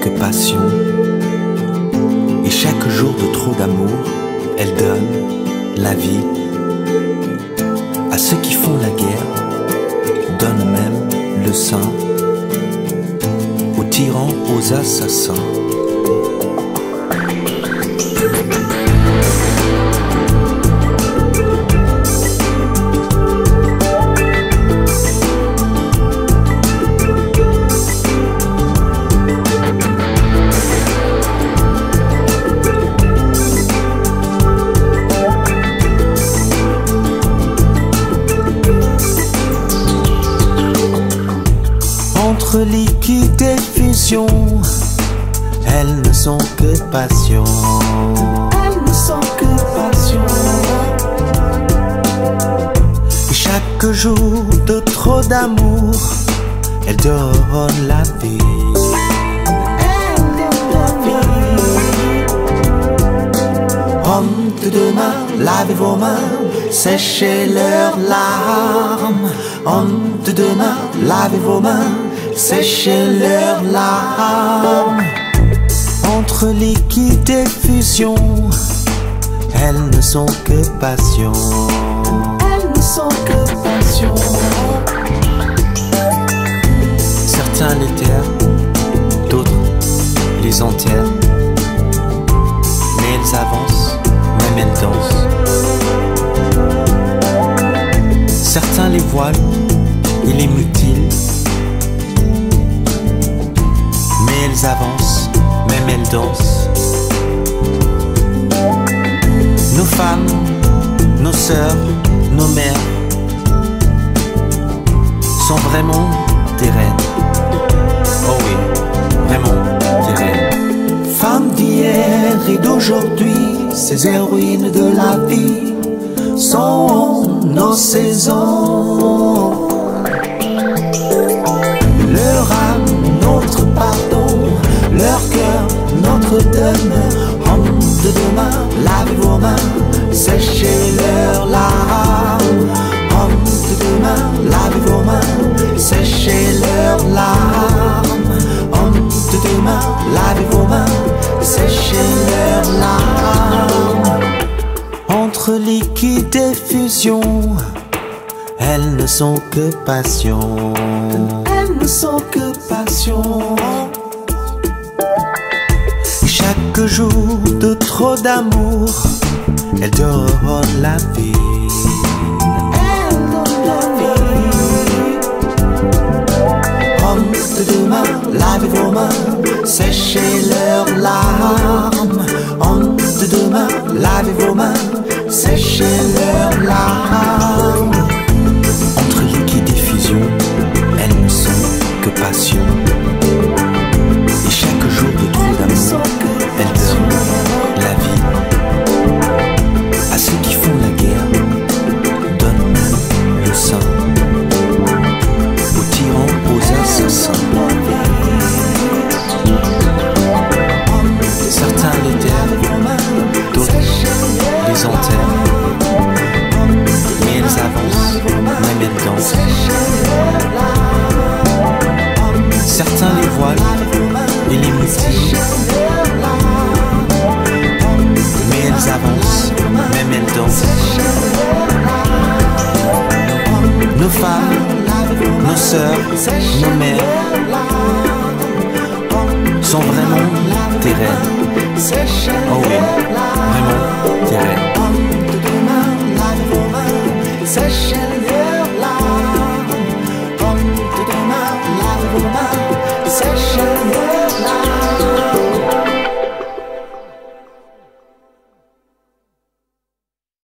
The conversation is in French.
que passion. Et chaque jour de trop d'amour, elles donnent la vie. À ceux qui font la guerre, donnent même le sein. Aux tyrans, aux assassins. Entre liquide et fusion, elles ne sont que passion. Elles ne sont que passion. Et chaque jour de trop d'amour, elles donnent la vie. Hommes de demain, lavez vos mains, séchez leurs larmes. Hommes de demain, lavez vos mains, séchez leurs larmes. Entre liquide et fusion, elles ne sont que passion. Elles ne sont que passion. Certains les terrent, d'autres les enterrent. Mais elles avancent, même elles dansent. Certains les voilent et les mutilent. Mais elles avancent, même elles dansent. Nos femmes, nos sœurs, nos mères sont vraiment des reines. Oh oui, vraiment des reines. Femmes d'hier et d'aujourd'hui, ces héroïnes de la vie sont nos saisons. Leur âme, notre pardon, leur cœur, notre demeure. Hommes de demain, lavez vos mains, séchez leurs larmes. Hommes de demain, lavez vos mains, séchez leurs larmes. Hommes de demain, lavez vos mains, séchez leurs larmes. Entre liquide et fusion, elles ne sont que passion. Elles ne sont que passion. Chaque jour de trop d'amour, elles donnent la vie. Elles donnent la vie. Hommes de demain, lavez vos mains, séchez leurs larmes. Hommes de demain, lavez vos mains, séchez leurs larmes. Entre liquide et fusion, elles ne sont que passion. Et chaque jour de trop d'amour, elles donnent la vie. À ceux qui font la guerre, donnent même le sein. Aux tyrans, aux assassins. Certains les terrent, d'autres les enterrent. Mais elles avancent, même elles dansent. Certains les voilent et les mutilent. Mais elles avancent, même elles dansent. Nos femmes, nos sœurs, nos mères